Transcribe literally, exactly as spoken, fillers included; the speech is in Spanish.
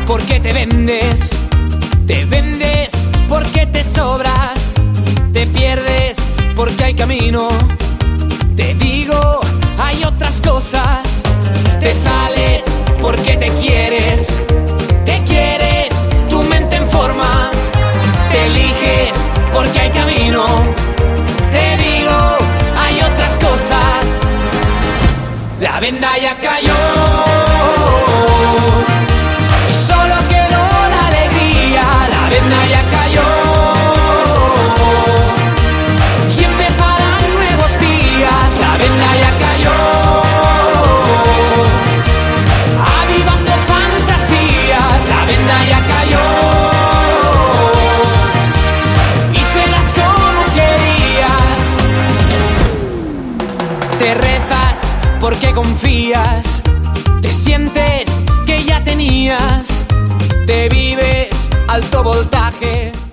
porque te vendes, te vendes porque te sobras, te pierdes porque hay camino. Te digo, hay otras cosas. Te sales porque te quieres, te quieres, tu mente en forma. Te eliges porque hay camino. Te digo, hay otras cosas. La venda ya cayó, y solo quedó la alegría. La venda ya cayó, y empezarán nuevos días. La venda ya cayó, avivando fantasías. La venda ya cayó, y serás como querías. Te rezas porque confías, te sientes que ya tenías, te vives alto voltaje.